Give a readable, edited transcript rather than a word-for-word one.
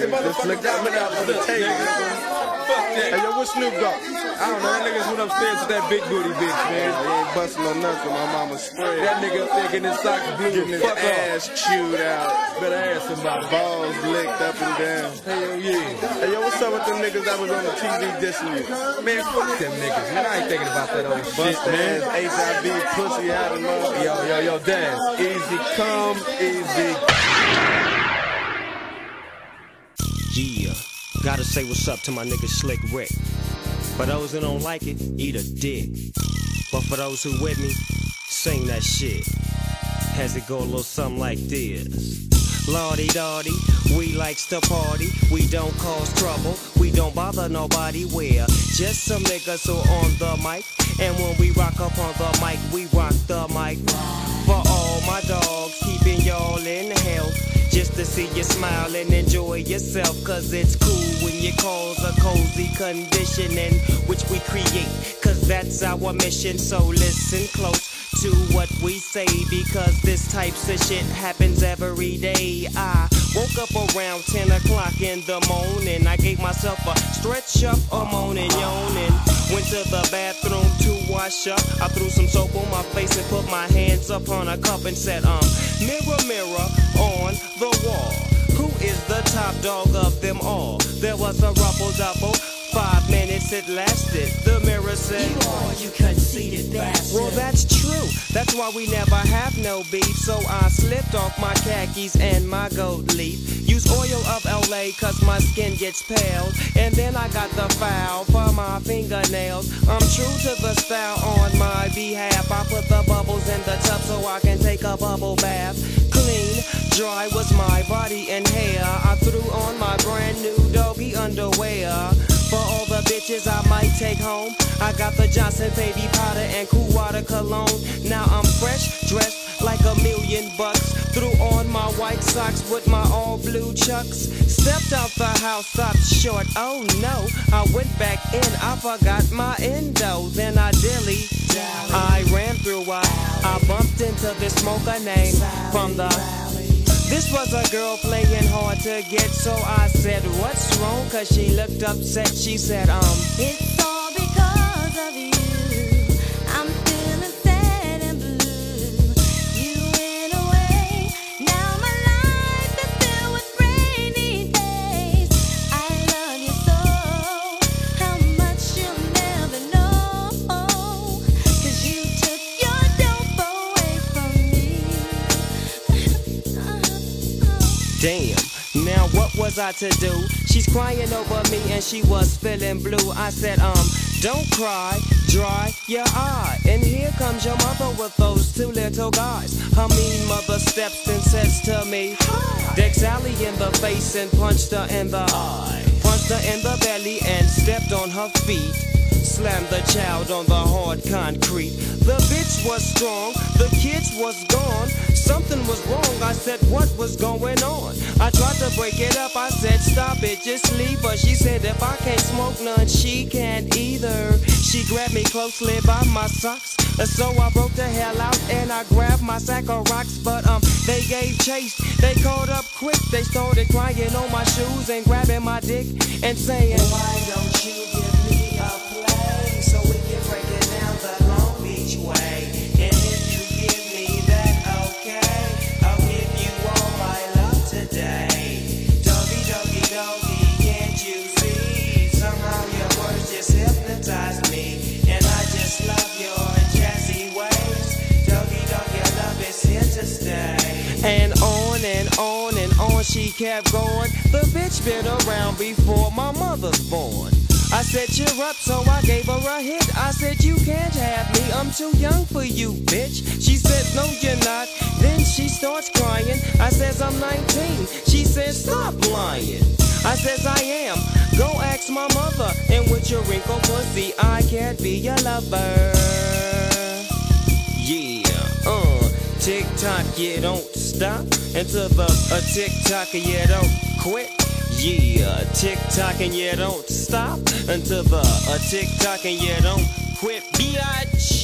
Just flick that man out on the table, nigga. Fuck that. Hey, yo, where Snoop go? I don't know, that niggas went upstairs with that big booty bitch, man. He ain't busting no nuts with my mama's spray. That nigga up there getting his socks blue. Getting his Fuck ass chewed out. Better ask somebody. Balls licked up and down. Hell yeah. Hey, yo, what's up with them niggas that was on the TV dissing you? Man, fuck them niggas, man. I ain't thinking about that old shit, man. HIV, pussy out of love. Yo, Daz. Easy come, easy. Yeah, gotta say what's up to my nigga Slick Rick. For those who don't like it, eat a dick. But for those who with me, sing that shit. Has it go a little something like this? Lordy Dotty, we likes to party. We don't cause trouble, we don't bother nobody. We're just some niggas who on the mic. And when we rock up on the mic, we rock the mic. For all my dogs, keeping y'all in health. Just to see you smile and enjoy yourself. Cause it's cool when you cause a cozy condition in which we create. Cause that's our mission, so listen close to what we say, because this types of shit happens every day. I woke up around 10 o'clock in the morning. I gave myself a stretch up, a moaning, yawning. Went to the bathroom to wash up. I threw some soap on my face and put my hands up on a cup and said, mirror, mirror on the wall, who is the top dog of them all? There was a ruffle-double. 5 minutes it lasted. The mirror said, you are, you conceited bastard. Well, that's true. That's why we never have no beef. So I slipped off my khakis and my gold leaf. Use oil of LA cause my skin gets pale. And then I got the foul for my fingernails. I'm true to the style on my behalf. I put the bubbles in the tub so I can take a bubble bath. Clean, dry was my body and hair. I threw on my brand new doggy underwear. For all the bitches I might take home, I got the Johnson baby powder and cool water cologne. Now I'm fresh, dressed like $1,000,000. Threw on my white socks with my all blue chucks. Stepped out the house, stopped short, oh no. I went back in, I forgot my endo. Then I I ran through I bumped into this smoker named from the This was a girl playing hard to get, so I said, what's wrong? Cause she looked upset, she said, it's all because of you. I'm feeling sad and blue. You went away, now my life is filled with rainy days. I love you so, how much you'll never know. Cause you took your dope away from me. Damn, now what was I to do? She's crying over me and she was feeling blue. I said, don't cry, dry your eye. And here comes your mother with those 2 little guys. Her mean mother steps and says to me, decked Sally in the face and punched her in the eye. Punched her in the belly and stepped on her feet. Slammed the child on the hard concrete. The bitch was strong, the kids was gone. Something was wrong, I said, what was going on? I tried to break it up, I said, stop it, just leave her. She said, if I can't smoke none, she can't either. She grabbed me closely by my socks. So I broke the hell out and I grabbed my sack of rocks. But they gave chase, they caught up quick. They started crying on my shoes and grabbing my dick and saying, why don't you give me a play so we can break it down the Long Beach way? And if you give me that, okay, I'll give you all my love today. Doggy, doggy, doggy, can't you see? Somehow your words just hypnotize me. And I just love your jazzy ways. Doggy, dog, your love is here to stay. And on and on and on she kept going. The bitch been around before my mother's born. I said, cheer up, so I gave her a hit. I said, you can't have me, I'm too young for you, bitch. She said, no, you're not. Then she starts crying. I says, I'm 19. She says, stop lying. I says, I am. Go ask my mother. And with your wrinkled pussy, I can't be your lover. Yeah, tick-tock, you don't stop. Until the tick-tock, you don't quit. Yeah, tick-tock and you don't stop until the tick-tock and you don't quit, bitch.